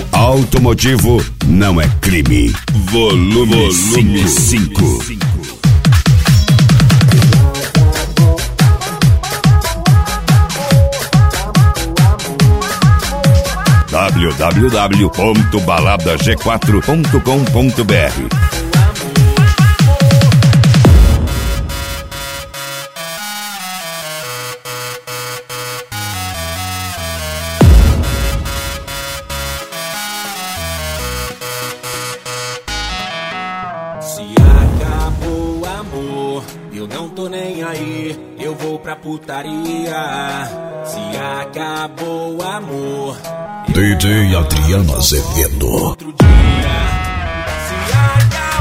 automotivo não é crime. Volume 5. www.baladag4.com.br. Se acabou o amor, eu não tô nem aí, eu vou pra putaria. Se acabou o amor, DJ Adriano Azevedo. outro dia. Se acabou